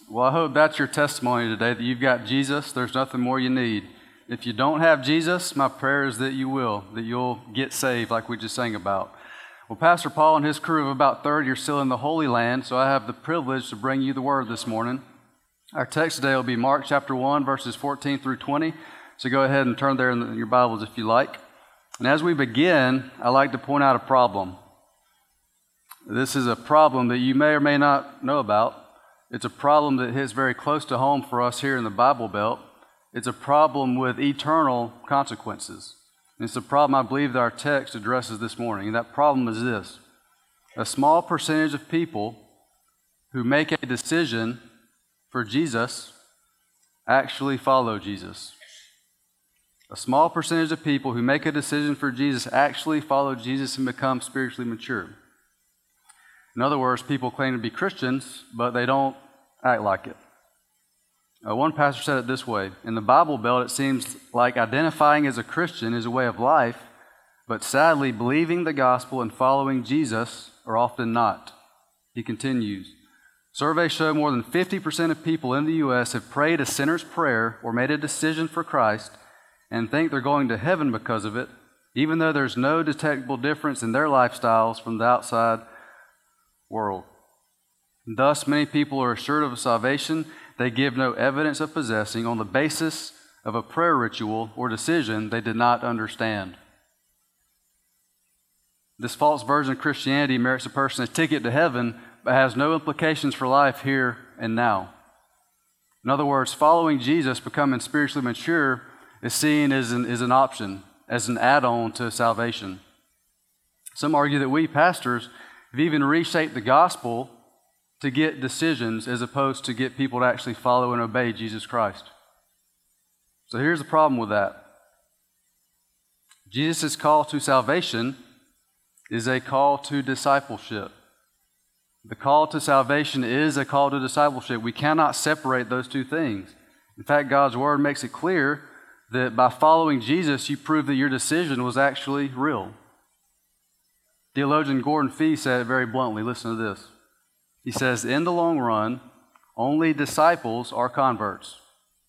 Well, I hope that's your testimony today, that you've got Jesus. There's nothing more you need. If you don't have Jesus, my prayer is that you will, that you'll get saved like we just sang about. Well, Pastor Paul and his crew of about 30 are still in the Holy Land, so I have the privilege to bring you the Word this morning. Our text today will be Mark chapter 1, verses 14 through 20. So go ahead and turn there in your Bibles if you like. And as we begin, I'd like to point out a problem. This is a problem that you may or may not know about. It's a problem that hits very close to home for us here in the Bible Belt. It's a problem with eternal consequences. And it's a problem I believe that our text addresses this morning. And that problem is this: a small percentage of people who make a decision for Jesus actually follow Jesus. A small percentage of people who make a decision for Jesus actually follow Jesus and become spiritually mature. In other words, people claim to be Christians, but they don't act like it. One pastor said it this way: in the Bible Belt, it seems like identifying as a Christian is a way of life, but sadly, believing the gospel and following Jesus are often not. He continues, surveys show more than 50% of people in the U.S. have prayed a sinner's prayer or made a decision for Christ and think they're going to heaven because of it, even though there's no detectable difference in their lifestyles from the outside world. Thus, many people are assured of salvation they give no evidence of possessing on the basis of a prayer ritual or decision they did not understand. This false version of Christianity merits a person a ticket to heaven, but has no implications for life here and now. In other words, following Jesus, becoming spiritually mature, is seen as an option, as an add-on to salvation. Some argue that we pastors have even reshaped the gospel to get decisions as opposed to get people to actually follow and obey Jesus Christ. So here's the problem with that. Jesus' call to salvation is a call to discipleship. The call to salvation is a call to discipleship. We cannot separate those two things. In fact, God's Word makes it clear that by following Jesus, you prove that your decision was actually real. Theologian Gordon Fee said it very bluntly. Listen to this. He says, in the long run, only disciples are converts.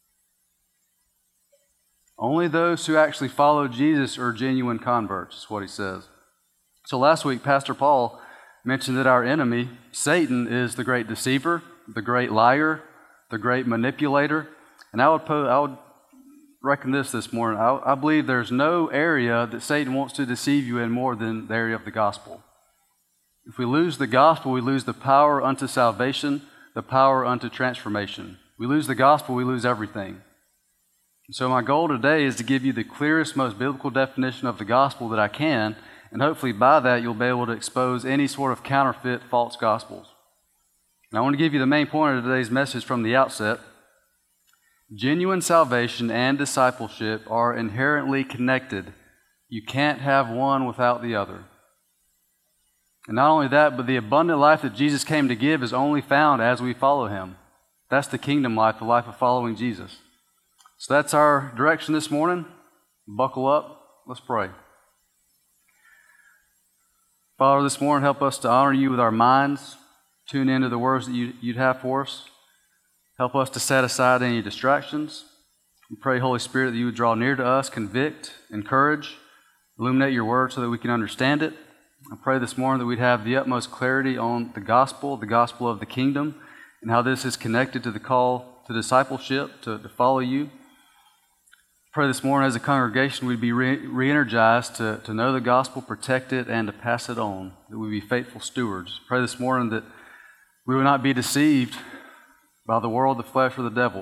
Only those who actually follow Jesus are genuine converts, is what he says. So last week, Pastor Paul mentioned that our enemy, Satan, is the great deceiver, the great liar, the great manipulator. And I would reckon this morning. I believe there's no area that Satan wants to deceive you in more than the area of the gospel. If we lose the gospel, we lose the power unto salvation, the power unto transformation. We lose the gospel, we lose everything. So my goal today is to give you the clearest, most biblical definition of the gospel that I can, and hopefully by that you'll be able to expose any sort of counterfeit false gospels. And I want to give you the main point of today's message from the outset. Genuine salvation and discipleship are inherently connected. You can't have one without the other. And not only that, but the abundant life that Jesus came to give is only found as we follow Him. That's the kingdom life, the life of following Jesus. So that's our direction this morning. Buckle up. Let's pray. Father, this morning help us to honor You with our minds. Tune into the words that You'd have for us. Help us to set aside any distractions. We pray, Holy Spirit, that You would draw near to us, convict, encourage, illuminate Your word so that we can understand it. I pray this morning that we'd have the utmost clarity on the gospel of the kingdom, and how this is connected to the call to discipleship, to follow You. I pray this morning as a congregation we'd be re-energized to know the gospel, protect it, and to pass it on, that we'd be faithful stewards. I pray this morning that we would not be deceived by the world, the flesh, or the devil.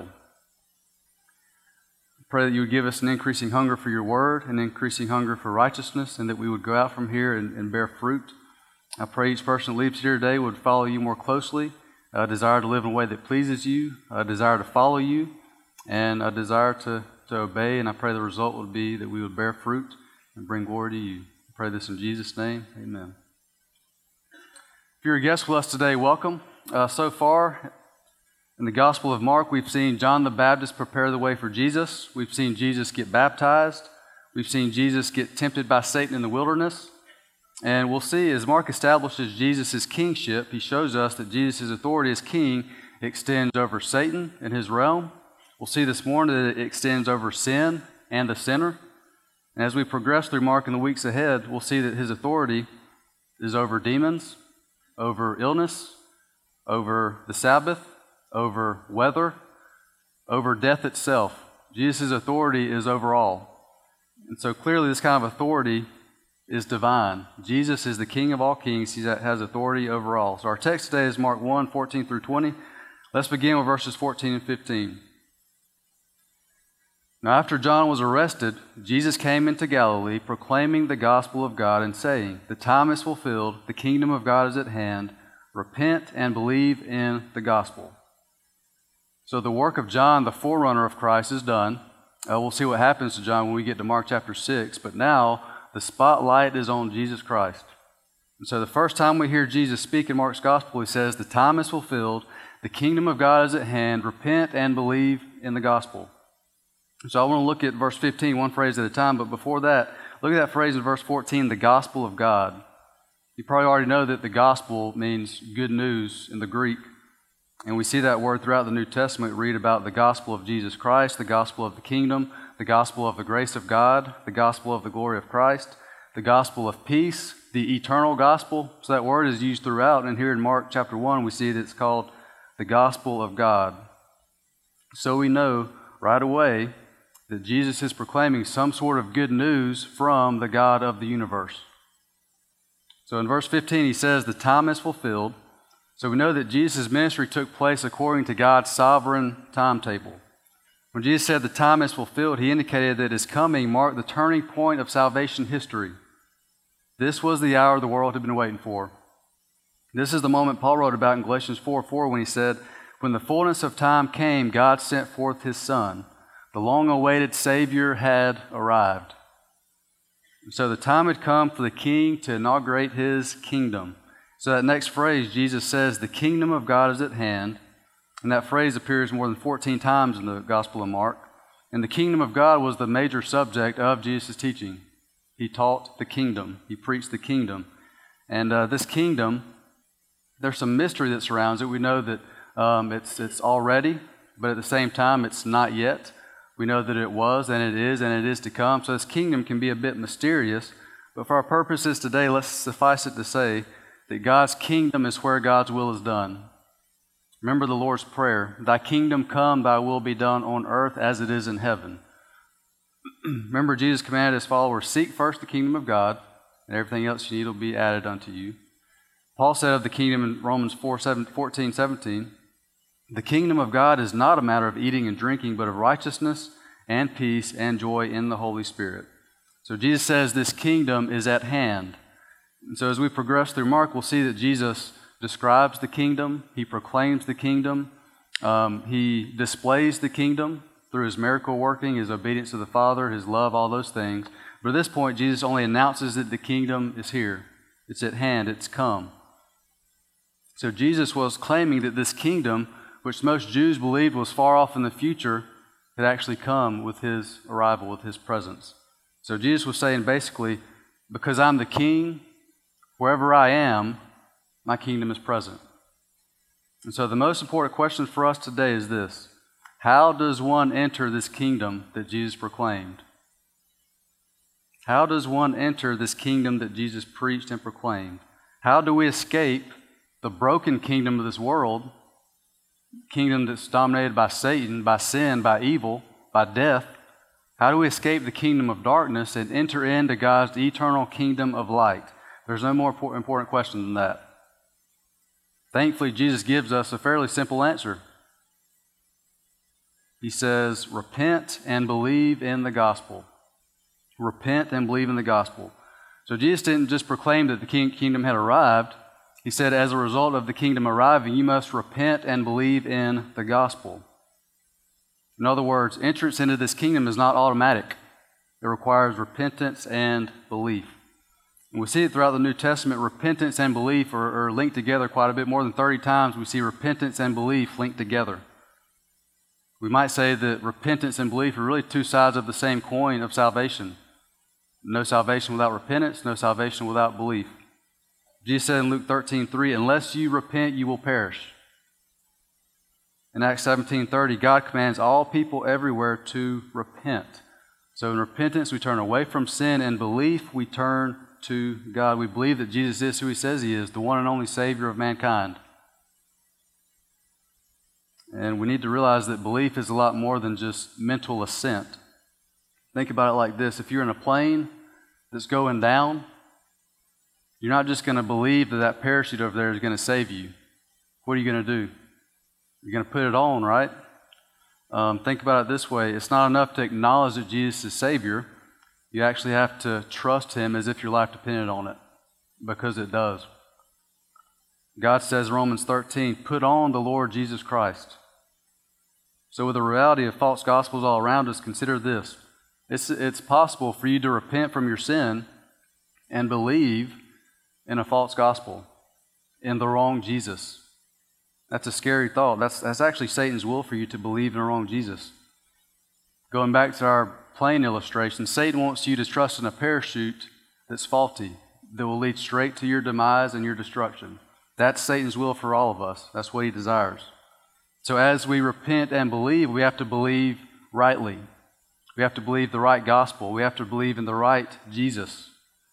Pray that You would give us an increasing hunger for Your word, an increasing hunger for righteousness, and that we would go out from here and bear fruit. I pray each person that leaves here today would follow You more closely, a desire to live in a way that pleases You, a desire to follow You, and a desire to obey. And I pray the result would be that we would bear fruit and bring glory to You. I pray this in Jesus' name. Amen. If you're a guest with us today, welcome. So far, in the Gospel of Mark, we've seen John the Baptist prepare the way for Jesus. We've seen Jesus get baptized. We've seen Jesus get tempted by Satan in the wilderness. And we'll see as Mark establishes Jesus' kingship, he shows us that Jesus' authority as king extends over Satan and his realm. We'll see this morning that it extends over sin and the sinner. And as we progress through Mark in the weeks ahead, we'll see that his authority is over demons, over illness, over the Sabbath, over weather, over death itself. Jesus' authority is over all. And so clearly this kind of authority is divine. Jesus is the King of all kings. He has authority over all. So our text today is Mark 1, 14 through 20. Let's begin with verses 14 and 15. Now after John was arrested, Jesus came into Galilee, proclaiming the gospel of God and saying, "The time is fulfilled, the kingdom of God is at hand. Repent and believe in the gospel." So the work of John, the forerunner of Christ, is done. We'll see what happens to John when we get to Mark chapter 6. But now the spotlight is on Jesus Christ. And so the first time we hear Jesus speak in Mark's gospel, he says, "The time is fulfilled, the kingdom of God is at hand. Repent and believe in the gospel." So I want to look at verse 15, one phrase at a time, but before that, look at that phrase in verse 14, the gospel of God. You probably already know that the gospel means good news in the Greek, and we see that word throughout the New Testament. Read about the gospel of Jesus Christ, the gospel of the kingdom, the gospel of the grace of God, the gospel of the glory of Christ, the gospel of peace, the eternal gospel. So that word is used throughout, and here in Mark chapter 1, we see that it's called the gospel of God. So we know right away that Jesus is proclaiming some sort of good news from the God of the universe. So in verse 15, he says, "The time is fulfilled." So we know that Jesus' ministry took place according to God's sovereign timetable. When Jesus said the time is fulfilled, he indicated that his coming marked the turning point of salvation history. This was the hour the world had been waiting for. This is the moment Paul wrote about in Galatians 4:4 when he said, "When the fullness of time came, God sent forth his Son. The long-awaited Savior had arrived." So the time had come for the King to inaugurate his kingdom. So that next phrase, Jesus says, "The kingdom of God is at hand." And that phrase appears more than 14 times in the Gospel of Mark. And the kingdom of God was the major subject of Jesus' teaching. He taught the kingdom. He preached the kingdom. And this kingdom, there's some mystery that surrounds it. We know that it's already, but at the same time, it's not yet. We know that it was, and it is to come. So this kingdom can be a bit mysterious, but for our purposes today, let's suffice it to say that God's kingdom is where God's will is done. Remember the Lord's Prayer, "Thy kingdom come, thy will be done on earth as it is in heaven." Remember Jesus commanded his followers, "Seek first the kingdom of God, and everything else you need will be added unto you." Paul said of the kingdom in Romans 14:17, "The kingdom of God is not a matter of eating and drinking, but of righteousness and peace and joy in the Holy Spirit." So Jesus says this kingdom is at hand. And so as we progress through Mark, we'll see that Jesus describes the kingdom, he proclaims the kingdom, he displays the kingdom through his miracle working, his obedience to the Father, his love, all those things. But at this point, Jesus only announces that the kingdom is here. It's at hand, it's come. So Jesus was claiming that this kingdom, which most Jews believed was far off in the future, had actually come with his arrival, with his presence. So Jesus was saying basically, because I'm the king, wherever I am, my kingdom is present. And so the most important question for us today is this: how does one enter this kingdom that Jesus proclaimed? How does one enter this kingdom that Jesus preached and proclaimed? How do we escape the broken kingdom of this world, kingdom that's dominated by Satan, by sin, by evil, by death? How do we escape the kingdom of darkness and enter into God's eternal kingdom of light? There's no more important question than that. Thankfully, Jesus gives us a fairly simple answer. He says, "Repent and believe in the gospel." Repent and believe in the gospel. So Jesus didn't just proclaim that the kingdom had arrived. He said, as a result of the kingdom arriving, you must repent and believe in the gospel. In other words, entrance into this kingdom is not automatic. It requires repentance and belief. And we see it throughout the New Testament. Repentance and belief are linked together quite a bit. More than 30 times we see repentance and belief linked together. We might say that repentance and belief are really two sides of the same coin of salvation. No salvation without repentance, no salvation without belief. Jesus said in Luke 13:3, "Unless you repent, you will perish." In Acts 17:30, God commands all people everywhere to repent. So in repentance, we turn away from sin. In belief, we turn to God. We believe that Jesus is who He says He is, the one and only Savior of mankind. And we need to realize that belief is a lot more than just mental assent. Think about it like this. If you're in a plane that's going down, you're not just going to believe that that parachute over there is going to save you. What are you going to do? You're going to put it on, right? Think about it this way. It's not enough to acknowledge that Jesus is Savior. You actually have to trust Him as if your life depended on it, because it does. God says in Romans 13, put on the Lord Jesus Christ. So with the reality of false gospels all around us, consider this. It's possible for you to repent from your sin and believe in a false gospel, in the wrong Jesus. That's a scary thought. That's actually Satan's will for you to believe in the wrong Jesus. Going back to our plane illustration, Satan wants you to trust in a parachute that's faulty, that will lead straight to your demise and your destruction. That's Satan's will for all of us. That's what he desires. So as we repent and believe, we have to believe rightly. We have to believe the right gospel. We have to believe in the right Jesus.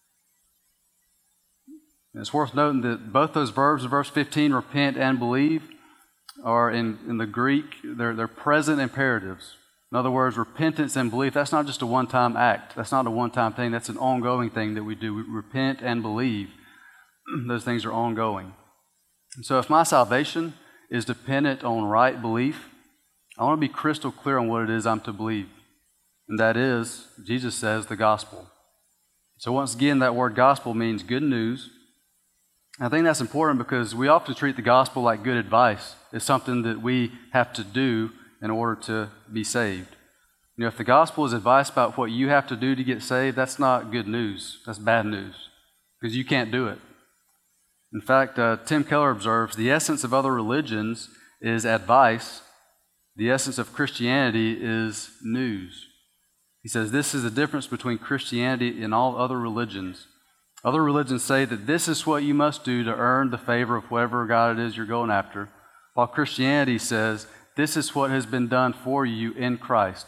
And it's worth noting that both those verbs in verse 15, repent and believe, are in the Greek, they're present imperatives. In other words, repentance and belief, that's not just a one-time act. That's not a one-time thing. That's an ongoing thing that we do. We repent and believe. Those things are ongoing. And so if my salvation is dependent on right belief, I want to be crystal clear on what it is I'm to believe. And that is, Jesus says, the gospel. So once again, that word gospel means good news. I think that's important because we often treat the gospel like good advice. It's something that we have to do in order to be saved. You know, if the gospel is advice about what you have to do to get saved, that's not good news. That's bad news because you can't do it. In fact, Tim Keller observes, the essence of other religions is advice. The essence of Christianity is news. He says this is the difference between Christianity and all other religions. Other religions say that this is what you must do to earn the favor of whatever God it is you're going after, while Christianity says this is what has been done for you in Christ.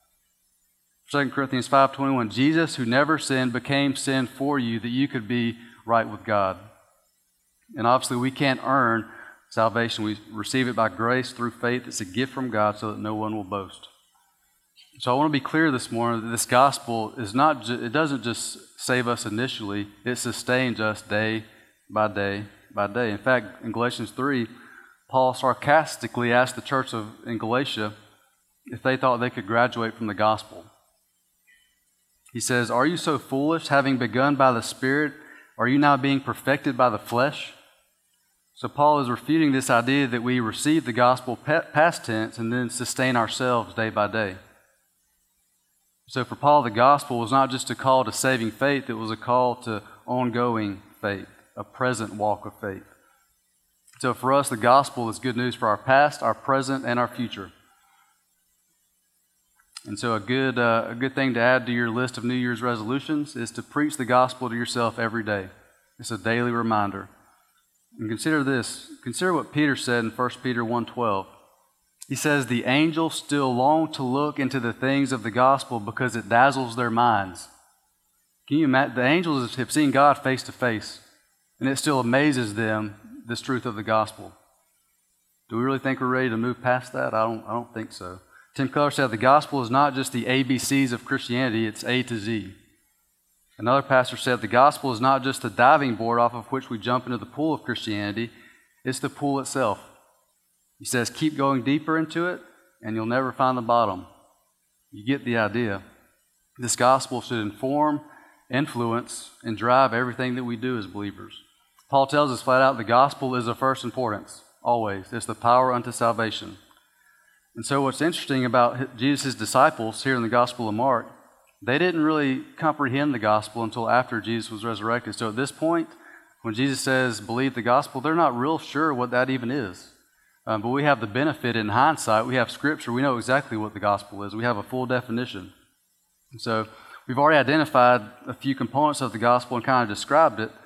2 Corinthians 5:21, Jesus, who never sinned, became sin for you that you could be right with God. And obviously we can't earn salvation. We receive it by grace through faith. It's a gift from God so that no one will boast. So I want to be clear this morning that this gospel is not, it doesn't just save us initially, it sustains us day by day by day. In fact, in Galatians 3, Paul sarcastically asked the church in Galatia if they thought they could graduate from the gospel. He says, are you so foolish, having begun by the Spirit, are you now being perfected by the flesh? So Paul is refuting this idea that we receive the gospel past tense and then sustain ourselves day by day. So for Paul, the gospel was not just a call to saving faith, it was a call to ongoing faith, a present walk of faith. So for us, the gospel is good news for our past, our present, and our future. And so a good thing to add to your list of New Year's resolutions is to preach the gospel to yourself every day. It's a daily reminder. And consider this. Consider what Peter said in 1 Peter 1:12. He says, the angels still long to look into the things of the gospel because it dazzles their minds. Can you imagine? The angels have seen God face to face, and it still amazes them, this truth of the gospel. Do we really think we're ready to move past that? I don't think so. Tim Keller said the gospel is not just the ABCs of Christianity, it's A to Z. Another pastor said the gospel is not just the diving board off of which we jump into the pool of Christianity, it's the pool itself. He says, keep going deeper into it, and you'll never find the bottom. You get the idea. This gospel should inform, influence, and drive everything that we do as believers. Paul tells us flat out the gospel is of first importance, always. It's the power unto salvation. And so what's interesting about Jesus' disciples here in the Gospel of Mark, they didn't really comprehend the gospel until after Jesus was resurrected. So at this point, when Jesus says, believe the gospel, they're not real sure what that even is. But we have the benefit in hindsight. We have Scripture. We know exactly what the gospel is. We have a full definition. And so we've already identified a few components of the gospel and kind of described it.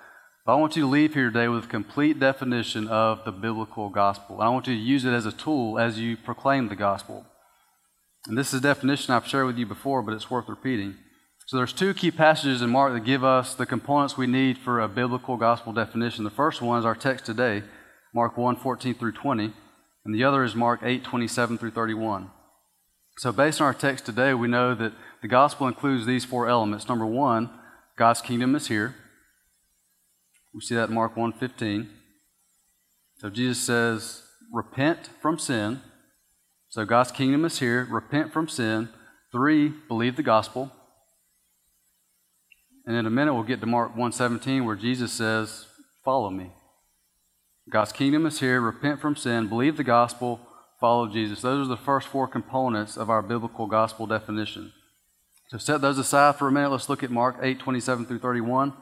But I want you to leave here today with a complete definition of the biblical gospel. And I want you to use it as a tool as you proclaim the gospel. And this is a definition I've shared with you before, but it's worth repeating. So there's two key passages in Mark that give us the components we need for a biblical gospel definition. The first one is our text today, Mark 1:14 through 20, and the other is Mark 8:27 through 31. So based on our text today, we know that the gospel includes these four elements. Number one, God's kingdom is here. We see that in Mark 1:15. So Jesus says, repent from sin. So God's kingdom is here. Repent from sin. 3, believe the gospel. And in a minute, we'll get to Mark 1:17, where Jesus says, follow me. God's kingdom is here. Repent from sin. Believe the gospel. Follow Jesus. Those are the first four components of our biblical gospel definition. So set those aside for a minute. Let's look at Mark 8:27 through 31.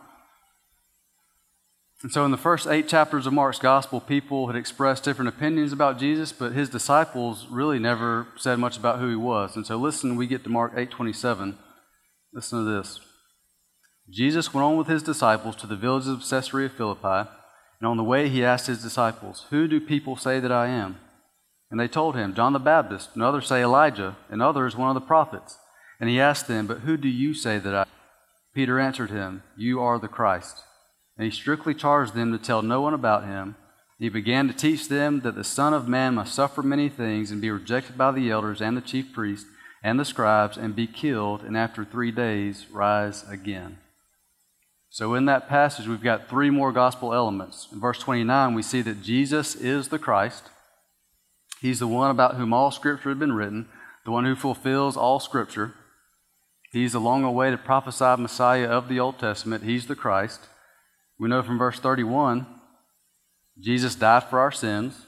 And so in the first 8 chapters of Mark's gospel, people had expressed different opinions about Jesus, but his disciples really never said much about who he was. And so listen, we get to Mark 8:27. Listen to this. Jesus went on with his disciples to the villages of Caesarea Philippi, and on the way he asked his disciples, who do people say that I am? And they told him, John the Baptist, and others say Elijah, and others one of the prophets. And he asked them, but who do you say that I am? Peter answered him, you are the Christ. And he strictly charged them to tell no one about him. He began to teach them that the Son of Man must suffer many things and be rejected by the elders and the chief priests and the scribes and be killed, and after 3 days rise again. So in that passage, we've got 3 more gospel elements. In verse 29, we see that Jesus is the Christ. He's the one about whom all Scripture had been written, the one who fulfills all Scripture. He's the long-awaited prophesied Messiah of the Old Testament. He's the Christ. We know from verse 31, Jesus died for our sins.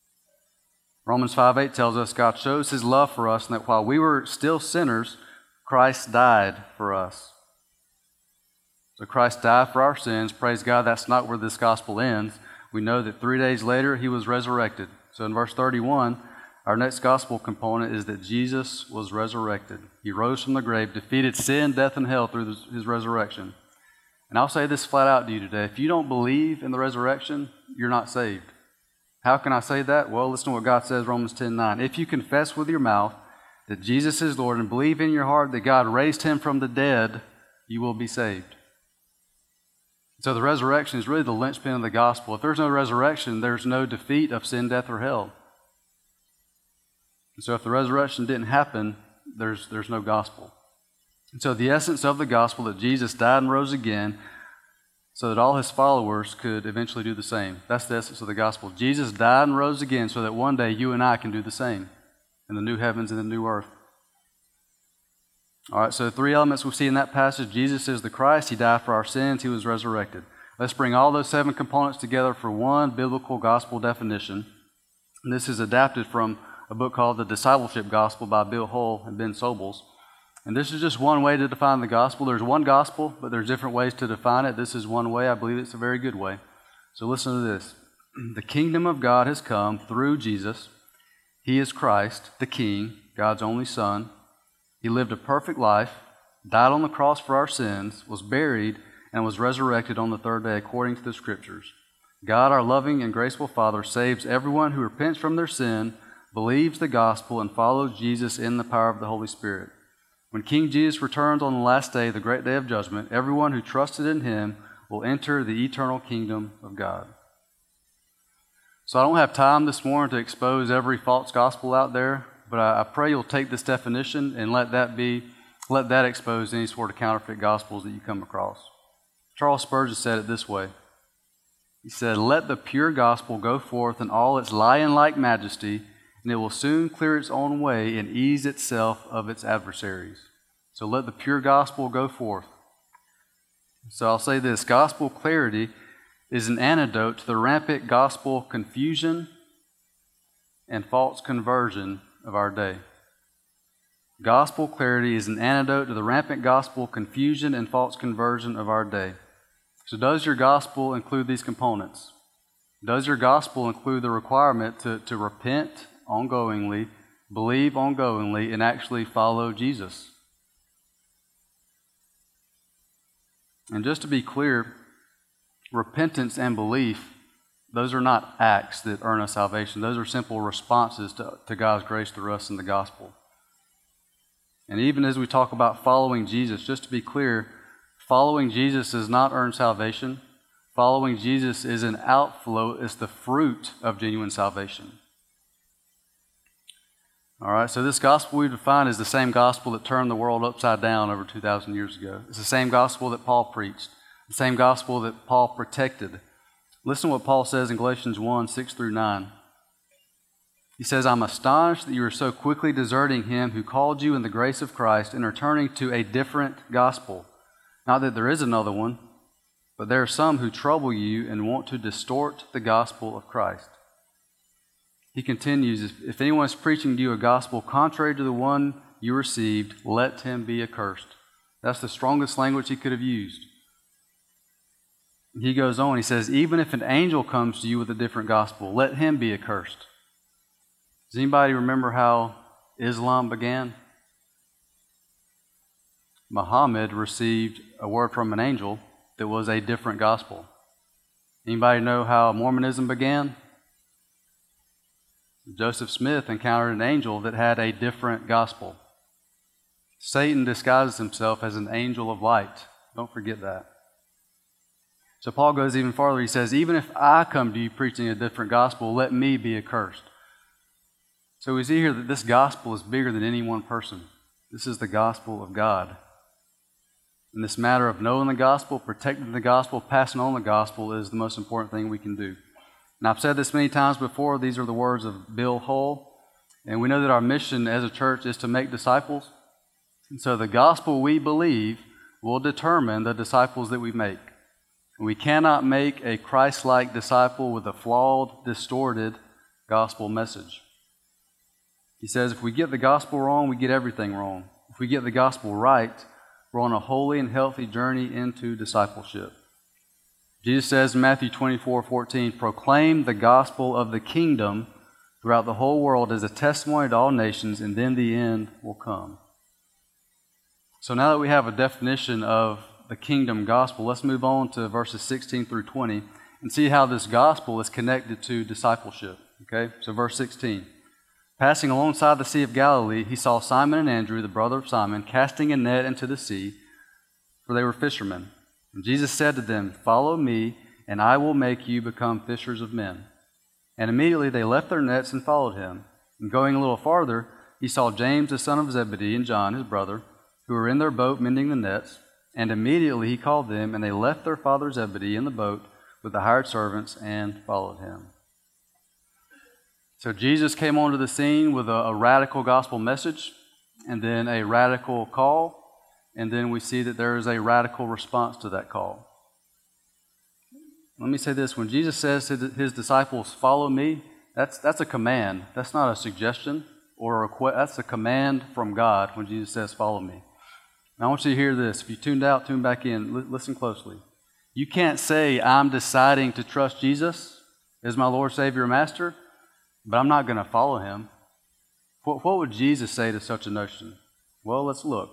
Romans 5:8 tells us God shows his love for us, and that while we were still sinners, Christ died for us. So Christ died for our sins. Praise God, that's not where this gospel ends. We know that 3 days later, he was resurrected. So in verse 31, our next gospel component is that Jesus was resurrected. He rose from the grave, defeated sin, death, and hell through his resurrection. And I'll say this flat out to you today. If you don't believe in the resurrection, you're not saved. How can I say that? Well, listen to what God says, Romans 10:9. If you confess with your mouth that Jesus is Lord and believe in your heart that God raised him from the dead, you will be saved. So the resurrection is really the linchpin of the gospel. If there's no resurrection, there's no defeat of sin, death, or hell. And so if the resurrection didn't happen, there's no gospel. And so the essence of the gospel that Jesus died and rose again so that all his followers could eventually do the same. That's the essence of the gospel. Jesus died and rose again so that one day you and I can do the same in the new heavens and the new earth. All right, so the 3 elements we see in that passage. Jesus is the Christ. He died for our sins. He was resurrected. Let's bring all those 7 components together for one biblical gospel definition. And this is adapted from a book called The Discipleship Gospel by Bill Hull and Ben Sobels. And this is just one way to define the gospel. There's one gospel, but there's different ways to define it. This is one way. I believe it's a very good way. So listen to this. The kingdom of God has come through Jesus. He is Christ, the King, God's only Son. He lived a perfect life, died on the cross for our sins, was buried, and was resurrected on the 3rd day according to the Scriptures. God, our loving and graceful Father, saves everyone who repents from their sin, believes the gospel, and follows Jesus in the power of the Holy Spirit. When King Jesus returns on the last day, the great day of judgment, everyone who trusted in him will enter the eternal kingdom of God. So I don't have time this morning to expose every false gospel out there, but I pray you'll take this definition and let that expose any sort of counterfeit gospels that you come across. Charles Spurgeon said it this way. He said, let the pure gospel go forth in all its lion-like majesty, and it will soon clear its own way and ease itself of its adversaries. So let the pure gospel go forth. So I'll say this, gospel clarity is an antidote to the rampant gospel confusion and false conversion of our day. Gospel clarity is an antidote to the rampant gospel confusion and false conversion of our day. So does your gospel include these components? Does your gospel include the requirement to repent ongoingly, believe ongoingly, and actually follow Jesus? And just to be clear, repentance and belief, those are not acts that earn us salvation. Those are simple responses to God's grace through us in the gospel. And even as we talk about following Jesus, just to be clear, following Jesus does not earn salvation. Following Jesus is an outflow, it's the fruit of genuine salvation. All right, so this gospel we've defined is the same gospel that turned the world upside down over 2,000 years ago. It's the same gospel that Paul preached, the same gospel that Paul protected. Listen to what Paul says in Galatians 1, 6 through 9. He says, I'm astonished that you are so quickly deserting him who called you in the grace of Christ and are turning to a different gospel. Not that there is another one, but there are some who trouble you and want to distort the gospel of Christ. He continues, if anyone is preaching to you a gospel contrary to the one you received, let him be accursed. That's the strongest language he could have used. He goes on, he says, even if an angel comes to you with a different gospel, let him be accursed. Does anybody remember how Islam began? Muhammad received a word from an angel that was a different gospel. Anybody know how Mormonism began? Joseph Smith encountered an angel that had a different gospel. Satan disguises himself as an angel of light. Don't forget that. So Paul goes even farther. He says, even if I come to you preaching a different gospel, let me be accursed. So we see here that this gospel is bigger than any one person. This is the gospel of God. And this matter of knowing the gospel, protecting the gospel, passing on the gospel is the most important thing we can do. And I've said this many times before. These are the words of Bill Hull. And we know that our mission as a church is to make disciples. And so the gospel we believe will determine the disciples that we make. And we cannot make a Christ-like disciple with a flawed, distorted gospel message. He says if we get the gospel wrong, we get everything wrong. If we get the gospel right, we're on a holy and healthy journey into discipleship. Jesus says in Matthew 24:14, proclaim the gospel of the kingdom throughout the whole world as a testimony to all nations, and then the end will come. So now that we have a definition of the kingdom gospel, let's move on to verses 16 through 20 and see how this gospel is connected to discipleship. Okay, so verse 16. Passing alongside the Sea of Galilee, he saw Simon and Andrew, the brother of Simon, casting a net into the sea, for they were fishermen. And Jesus said to them, follow me, and I will make you become fishers of men. And immediately they left their nets and followed him. And going a little farther, he saw James the son of Zebedee and John his brother, who were in their boat mending the nets. And immediately he called them, and they left their father Zebedee in the boat with the hired servants and followed him. So Jesus came onto the scene with a radical gospel message, and then a radical call, and then we see that there is a radical response to that call. Let me say this. When Jesus says to his disciples, follow me, that's a command. That's not a suggestion or a request. That's a command from God when Jesus says, follow me. Now I want you to hear this. If you tuned out, tune back in. Listen closely. You can't say, I'm deciding to trust Jesus as my Lord, Savior, and Master, but I'm not going to follow him. What would Jesus say to such a notion? Well, let's look.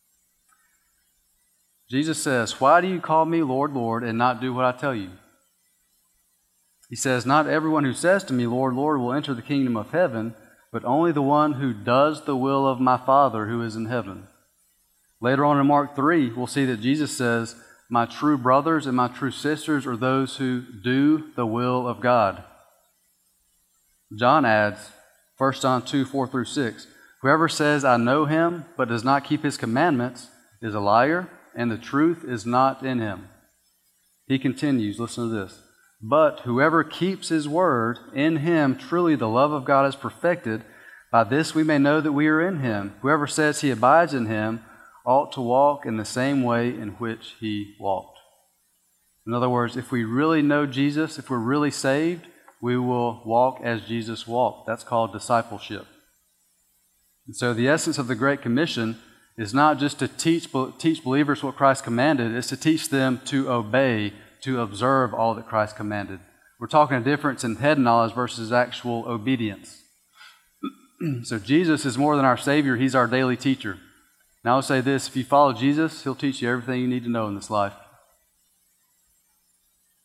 Jesus says, why do you call me Lord, Lord, and not do what I tell you? He says, not everyone who says to me, Lord, Lord, will enter the kingdom of heaven, but only the one who does the will of my Father who is in heaven. Later on in Mark 3, we'll see that Jesus says, my true brothers and my true sisters are those who do the will of God. John adds, 1 John 2, 4 through 6, whoever says, I know him, but does not keep his commandments, is a liar, and the truth is not in him. He continues, listen to this. But whoever keeps his word, in him truly the love of God is perfected. By this we may know that we are in him. Whoever says he abides in him ought to walk in the same way in which he walked. In other words, if we really know Jesus, if we're really saved, we will walk as Jesus walked. That's called discipleship. And so the essence of the Great Commission is not just to teach believers what Christ commanded, it's to teach them to obey, to observe all that Christ commanded. We're talking a difference in head knowledge versus actual obedience. So Jesus is more than our Savior, he's our daily teacher. Now I'll say this, if you follow Jesus, he'll teach you everything you need to know in this life.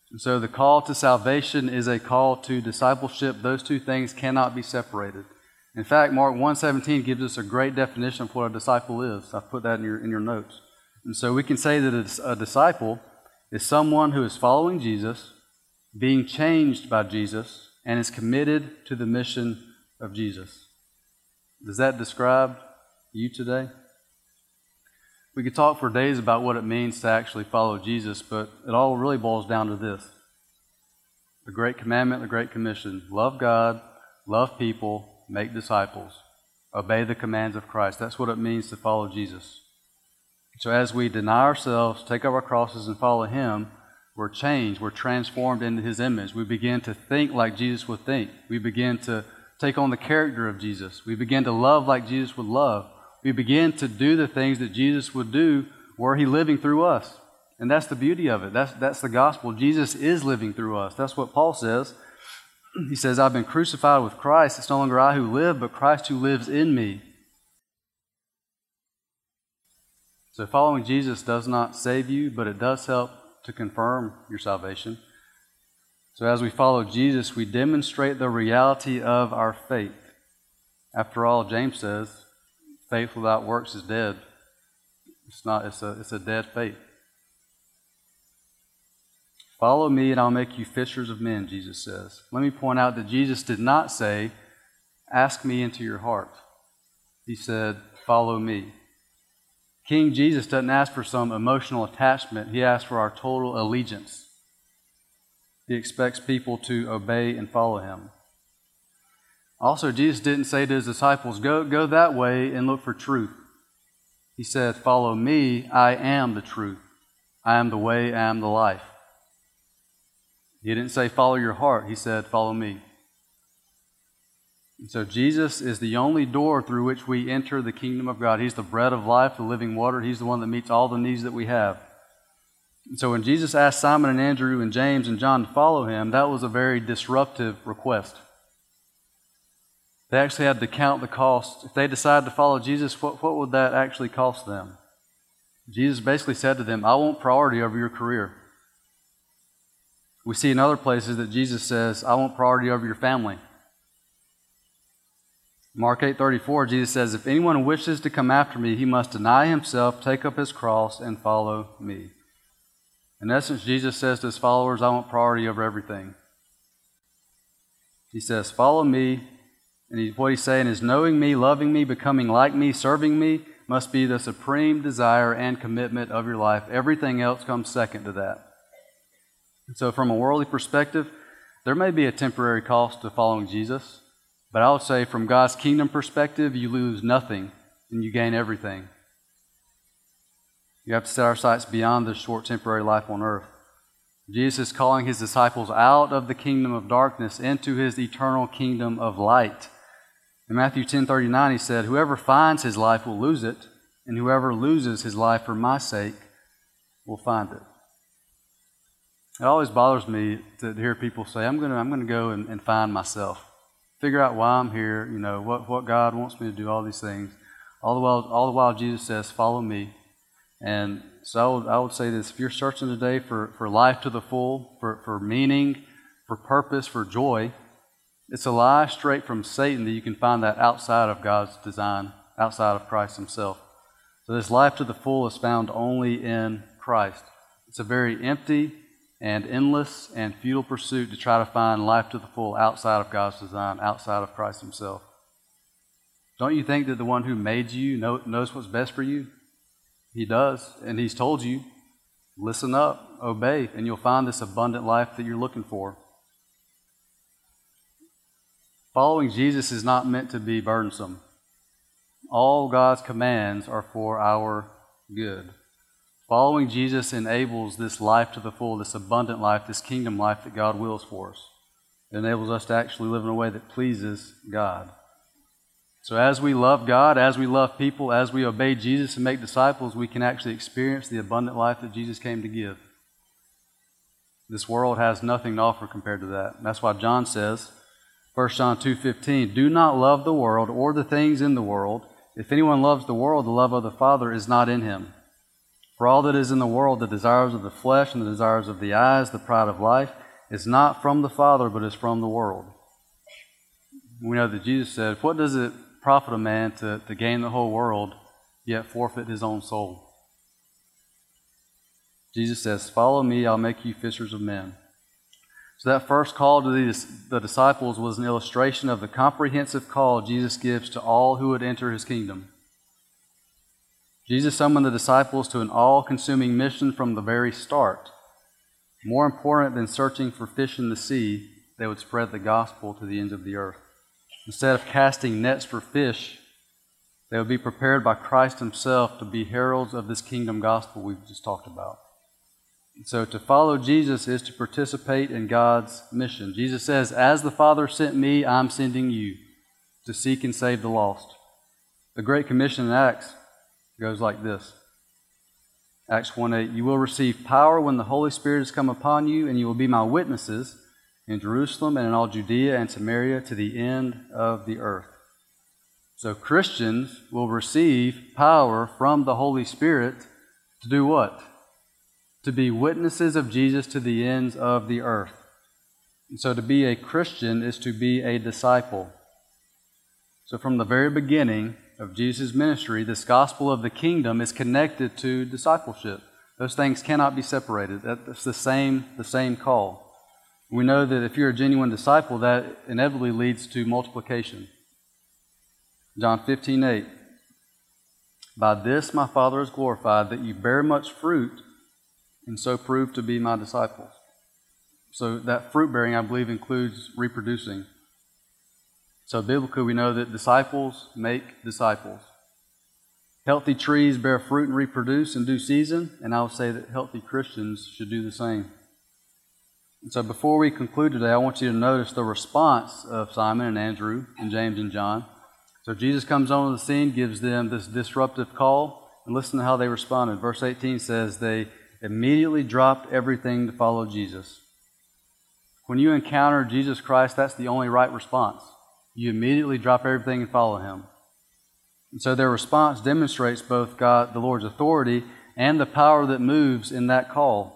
And so the call to salvation is a call to discipleship. Those two things cannot be separated. In fact, Mark 1:17 gives us a great definition of what a disciple is. I've put that in your notes. And so we can say that a disciple is someone who is following Jesus, being changed by Jesus, and is committed to the mission of Jesus. Does that describe you today? We could talk for days about what it means to actually follow Jesus, but it all really boils down to this. The Great Commandment, the Great Commission. Love God, love people, make disciples, obey the commands of Christ. That's what it means to follow Jesus. So as we deny ourselves, take up our crosses, and follow Him, we're changed, we're transformed into His image. We begin to think like Jesus would think. We begin to take on the character of Jesus. We begin to love like Jesus would love. We begin to do the things that Jesus would do were He living through us. And that's the beauty of it. That's the gospel. Jesus is living through us. That's what Paul says. He says, I've been crucified with Christ. It's no longer I who live, but Christ who lives in me. So following Jesus does not save you, but it does help to confirm your salvation. So as we follow Jesus, we demonstrate the reality of our faith. After all, James says, faith without works is dead. It's a dead faith. Follow me and I'll make you fishers of men, Jesus says. Let me point out that Jesus did not say, ask me into your heart. He said, follow me. King Jesus doesn't ask for some emotional attachment. He asks for our total allegiance. He expects people to obey and follow Him. Also, Jesus didn't say to His disciples, go that way and look for truth. He said, follow me, I am the truth. I am the way, I am the life. He didn't say follow your heart. He said follow me. And so Jesus is the only door through which we enter the kingdom of God. He's the bread of life, the living water. He's the one that meets all the needs that we have. And so when Jesus asked Simon and Andrew and James and John to follow Him, that was a very disruptive request. They actually had to count the cost. If they decided to follow Jesus, what would that actually cost them? Jesus basically said to them, I want priority over your career. We see in other places that Jesus says, I want priority over your family. Mark 8:34, Jesus says, if anyone wishes to come after me, he must deny himself, take up his cross, and follow me. In essence, Jesus says to His followers, I want priority over everything. He says, follow me. And what He's saying is knowing me, loving me, becoming like me, serving me must be the supreme desire and commitment of your life. Everything else comes second to that. And so from a worldly perspective, there may be a temporary cost to following Jesus, but I would say from God's kingdom perspective, you lose nothing and you gain everything. You have to set our sights beyond this short temporary life on earth. Jesus is calling His disciples out of the kingdom of darkness into His eternal kingdom of light. In Matthew 10:39, He said, whoever finds his life will lose it, and whoever loses his life for my sake will find it. It always bothers me to hear people say, I'm going to go and find myself. Figure out why I'm here, what God wants me to do, all these things. All the while Jesus says, follow me. And so I would say this, if you're searching today for life to the full, for meaning, for purpose, for joy, it's a lie straight from Satan that you can find that outside of God's design, outside of Christ Himself. So this life to the full is found only in Christ. It's a very empty and endless and futile pursuit to try to find life to the full outside of God's design, outside of Christ Himself. Don't you think that the one who made you knows what's best for you? He does, and He's told you, listen up, obey, and you'll find this abundant life that you're looking for. Following Jesus is not meant to be burdensome. All God's commands are for our good. Following Jesus enables this life to the full, this abundant life, this kingdom life that God wills for us. It enables us to actually live in a way that pleases God. So as we love God, as we love people, as we obey Jesus and make disciples, we can actually experience the abundant life that Jesus came to give. This world has nothing to offer compared to that. And that's why John says, 1 John 2:15, do not love the world or the things in the world. If anyone loves the world, the love of the Father is not in him. For all that is in the world, the desires of the flesh and the desires of the eyes, the pride of life, is not from the Father, but is from the world. We know that Jesus said, what does it profit a man to gain the whole world, yet forfeit his own soul? Jesus says, follow me, I'll make you fishers of men. So that first call to the disciples was an illustration of the comprehensive call Jesus gives to all who would enter his kingdom. Jesus summoned the disciples to an all-consuming mission from the very start. More important than searching for fish in the sea, they would spread the gospel to the ends of the earth. Instead of casting nets for fish, they would be prepared by Christ himself to be heralds of this kingdom gospel we've just talked about. So to follow Jesus is to participate in God's mission. Jesus says, as the Father sent me, I'm sending you to seek and save the lost. The Great Commission in Acts goes like this. Acts 1:8, you will receive power when the Holy Spirit has come upon you, and you will be my witnesses in Jerusalem and in all Judea and Samaria to the end of the earth. So Christians will receive power from the Holy Spirit to do what? To be witnesses of Jesus to the ends of the earth. And so to be a Christian is to be a disciple. So from the very beginning of Jesus' ministry, this gospel of the kingdom is connected to discipleship. Those things cannot be separated. That's the same call. We know that if you're a genuine disciple, that inevitably leads to multiplication. John 15:8, by this my Father is glorified, that you bear much fruit, and so prove to be my disciples. So that fruit bearing, I believe, includes reproducing. So biblically, we know that disciples make disciples. Healthy trees bear fruit and reproduce in due season, and I would say that healthy Christians should do the same. And so before we conclude today, I want you to notice the response of Simon and Andrew and James and John. So Jesus comes onto the scene, gives them this disruptive call, and listen to how they responded. Verse 18 says they immediately dropped everything to follow Jesus. When you encounter Jesus Christ, that's the only right response. You immediately drop everything and follow him. And so their response demonstrates both God, the Lord's authority, and the power that moves in that call.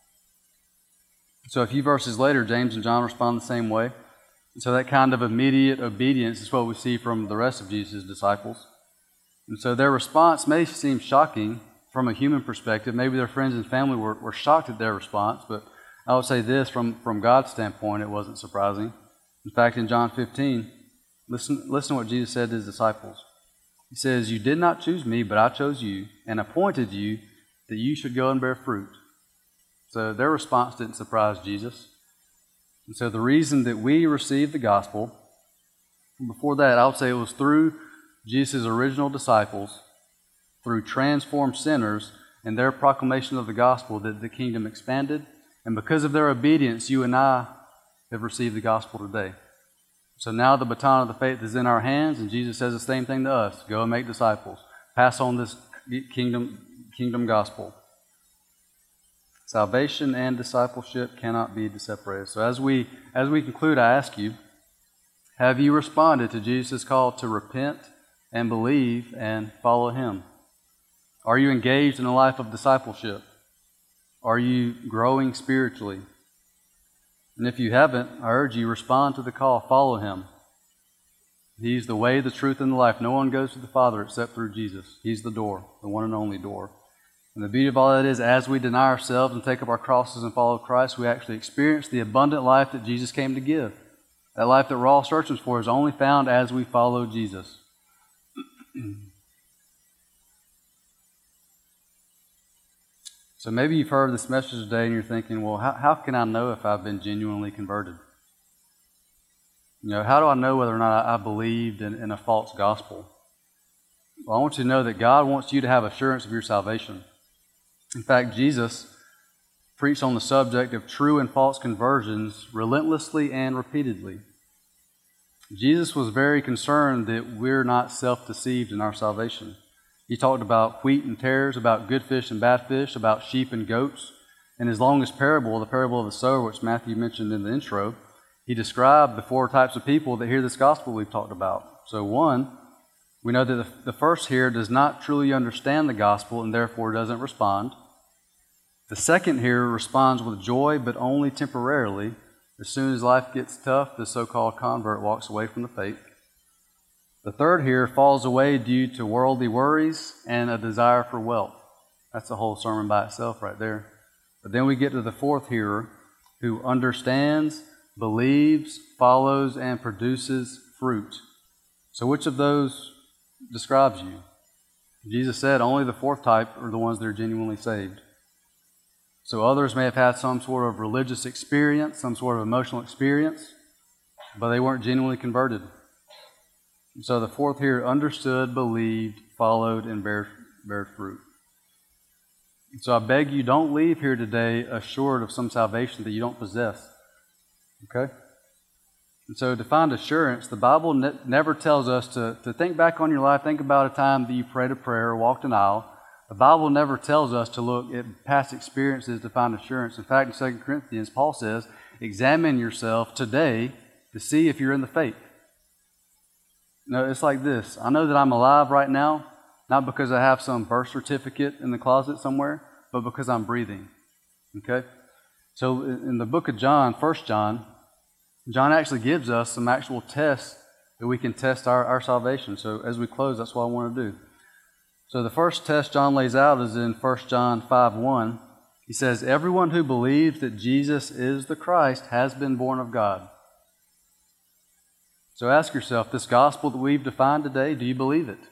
So a few verses later, James and John respond the same way. And so that kind of immediate obedience is what we see from the rest of Jesus' disciples. And so their response may seem shocking from a human perspective. Maybe their friends and family were shocked at their response, but I would say this, from God's standpoint, it wasn't surprising. In fact, in John 15, listen to what Jesus said to his disciples. He says, you did not choose me, but I chose you and appointed you that you should go and bear fruit. So their response didn't surprise Jesus. And so the reason that we receive the gospel, before that, I would say it was through Jesus' original disciples, through transformed sinners and their proclamation of the gospel, that the kingdom expanded. And because of their obedience, you and I have received the gospel today. So now the baton of the faith is in our hands, and Jesus says the same thing to us. Go and make disciples. Pass on this kingdom gospel. Salvation and discipleship cannot be separated. So as we conclude, I ask you, have you responded to Jesus' call to repent and believe and follow him? Are you engaged in a life of discipleship? Are you growing spiritually? And if you haven't, I urge you, respond to the call, follow him. He's the way, the truth, and the life. No one goes to the Father except through Jesus. He's the door, the one and only door. And the beauty of all that is, as we deny ourselves and take up our crosses and follow Christ, we actually experience the abundant life that Jesus came to give. That life that we're all searching for is only found as we follow Jesus. So maybe you've heard this message today and you're thinking, well, how can I know if I've been genuinely converted? How do I know whether or not I believed in a false gospel? Well, I want you to know that God wants you to have assurance of your salvation. In fact, Jesus preached on the subject of true and false conversions relentlessly and repeatedly. Jesus was very concerned that we're not self-deceived in our salvation. He talked about wheat and tares, about good fish and bad fish, about sheep and goats. In his longest parable, the parable of the sower, which Matthew mentioned in the intro, he described the four types of people that hear this gospel we've talked about. So one, we know that the first hearer does not truly understand the gospel and therefore doesn't respond. The second hearer responds with joy, but only temporarily. As soon as life gets tough, the so-called convert walks away from the faith. The third hearer falls away due to worldly worries and a desire for wealth. That's a whole sermon by itself right there. But then we get to the fourth hearer who understands, believes, follows, and produces fruit. So which of those describes you? Jesus said only the fourth type are the ones that are genuinely saved. So others may have had some sort of religious experience, some sort of emotional experience, but they weren't genuinely converted. So the fourth hearer understood, believed, followed, and bear fruit. So I beg you, don't leave here today assured of some salvation that you don't possess. Okay? And so to find assurance, the Bible never tells us to think back on your life, think about a time that you prayed a prayer or walked an aisle. The Bible never tells us to look at past experiences to find assurance. In fact, in 2 Corinthians, Paul says, examine yourself today to see if you're in the faith. No, it's like this. I know that I'm alive right now, not because I have some birth certificate in the closet somewhere, but because I'm breathing. Okay? So in the book of John, 1 John, John actually gives us some actual tests that we can test our salvation. So as we close, that's what I want to do. So the first test John lays out is in 1 John 5:1. He says, everyone who believes that Jesus is the Christ has been born of God. So ask yourself, this gospel that we've defined today, do you believe it?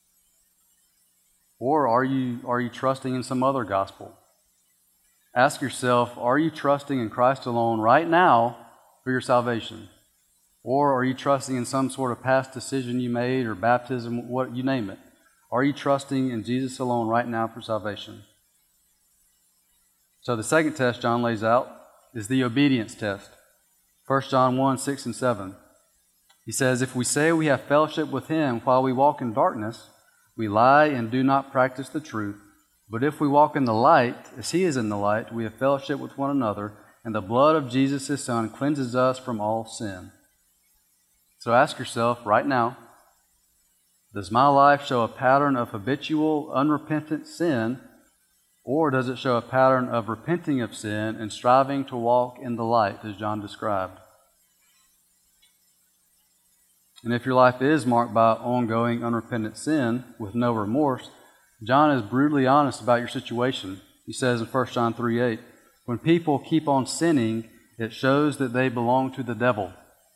Or are you trusting in some other gospel? Ask yourself, are you trusting in Christ alone right now for your salvation? Or are you trusting in some sort of past decision you made or baptism, what you name it? Are you trusting in Jesus alone right now for salvation? So the second test John lays out is the obedience test. 1 John 1:6 and 7. He says, if we say we have fellowship with Him while we walk in darkness, we lie and do not practice the truth. But if we walk in the light, as He is in the light, we have fellowship with one another, and the blood of Jesus, His Son, cleanses us from all sin. So ask yourself right now, does my life show a pattern of habitual, unrepentant sin, or does it show a pattern of repenting of sin and striving to walk in the light, as John described? And if your life is marked by ongoing, unrepentant sin with no remorse, John is brutally honest about your situation. He says in 1 John 3:8, when people keep on sinning, it shows that they belong to the devil.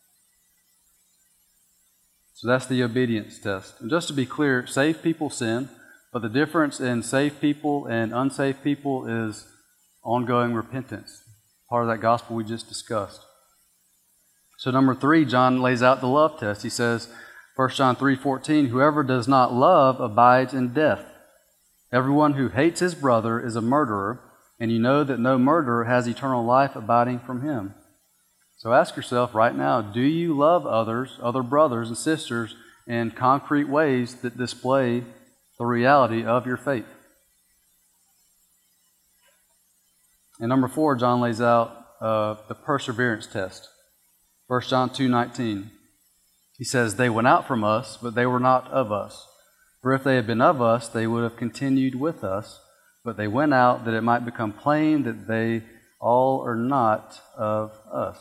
So that's the obedience test. And just to be clear, saved people sin, but the difference in saved people and unsaved people is ongoing repentance, part of that gospel we just discussed. So number 3, John lays out the love test. He says, 1 John 3:14, whoever does not love abides in death. Everyone who hates his brother is a murderer, and you know that no murderer has eternal life abiding from him. So ask yourself right now, do you love others, other brothers and sisters, in concrete ways that display the reality of your faith? And number 4, John lays out the perseverance test. 1 John 2:19. He says, they went out from us, but they were not of us. For if they had been of us, they would have continued with us. But they went out that it might become plain that they all are not of us.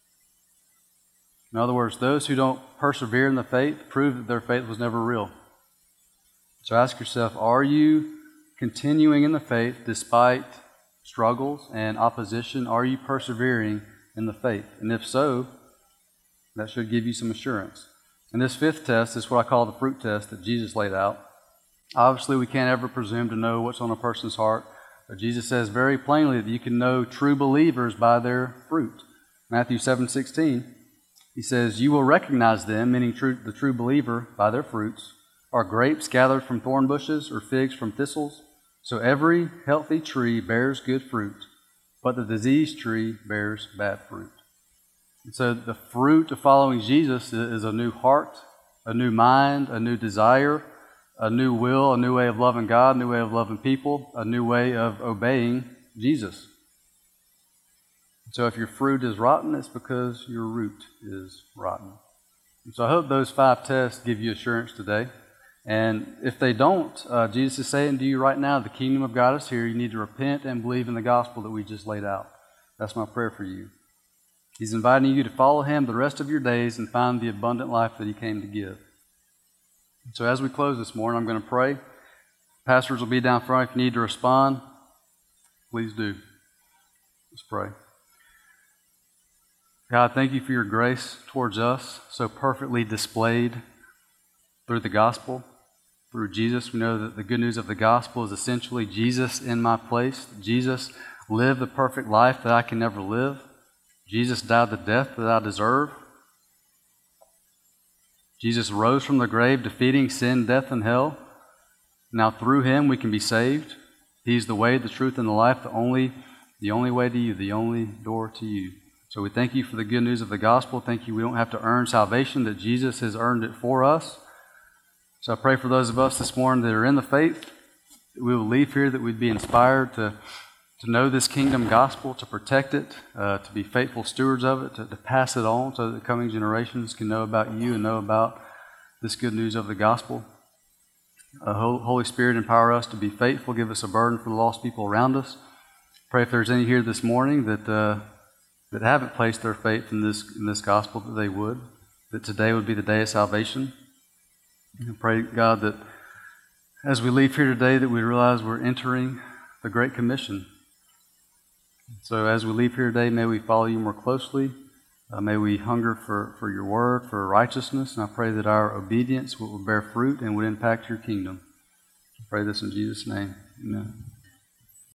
In other words, those who don't persevere in the faith prove that their faith was never real. So ask yourself, are you continuing in the faith despite struggles and opposition? Are you persevering in the faith? And if so, that should give you some assurance. And this 5th test is what I call the fruit test that Jesus laid out. Obviously, we can't ever presume to know what's on a person's heart, but Jesus says very plainly that you can know true believers by their fruit. Matthew 7:16, He says, you will recognize them, meaning the true believer, by their fruits. Are grapes gathered from thorn bushes or figs from thistles? So every healthy tree bears good fruit, but the diseased tree bears bad fruit. And so the fruit of following Jesus is a new heart, a new mind, a new desire, a new will, a new way of loving God, a new way of loving people, a new way of obeying Jesus. So if your fruit is rotten, it's because your root is rotten. And so I hope those 5 tests give you assurance today. And if they don't, Jesus is saying to you right now, the kingdom of God is here. You need to repent and believe in the gospel that we just laid out. That's my prayer for you. He's inviting you to follow him the rest of your days and find the abundant life that he came to give. So as we close this morning, I'm going to pray. Pastors will be down front. If you need to respond, please do. Let's pray. God, thank you for your grace towards us, so perfectly displayed through the gospel, through Jesus. We know that the good news of the gospel is essentially Jesus in my place. Jesus lived the perfect life that I can never live. Jesus died the death that I deserve. Jesus rose from the grave, defeating sin, death, and hell. Now through him we can be saved. He's the way, the truth, and the life, the only way to you, the only door to you. So we thank you for the good news of the gospel. Thank you we don't have to earn salvation, that Jesus has earned it for us. So I pray for those of us this morning that are in the faith, that we will leave here, that we'd be inspired to know this kingdom gospel, to protect it, to be faithful stewards of it, to pass it on so that the coming generations can know about you and know about this good news of the gospel. Holy Spirit, empower us to be faithful. Give us a burden for the lost people around us. Pray if there's any here this morning that haven't placed their faith in this gospel, that they would, that today would be the day of salvation. And pray, God, that as we leave here today, that we realize we're entering the Great Commission. So as we leave here today, may we follow you more closely. May we hunger for your word, for righteousness. And I pray that our obedience will bear fruit and would impact your kingdom. I pray this in Jesus' name. Amen.